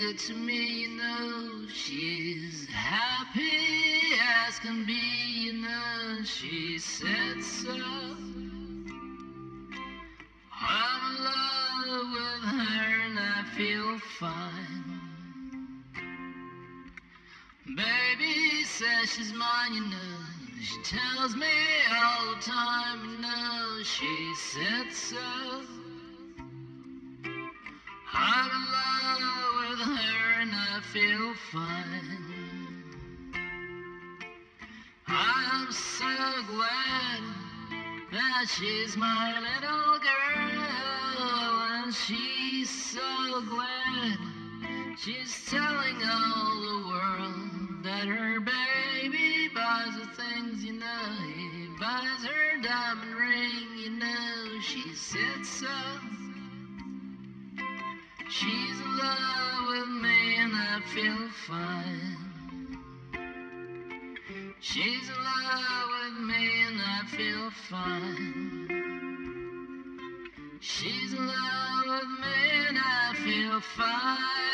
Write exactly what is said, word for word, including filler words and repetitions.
good to me, you know. She's happy as can be, you know. She said so. I'm in love with her and I feel fine. Baby says she's mine, you know. She tells me all the time, you know. She said so. I'm in love with her and I feel fine. I'm so glad that she's my little girl, and she's so glad she's telling all the world that her baby buys her things, you know. He buys her diamond ring, you know. She said so. She's in love with me and I feel fine. She's in love with me and I feel fine. She's in love with me and I feel fine.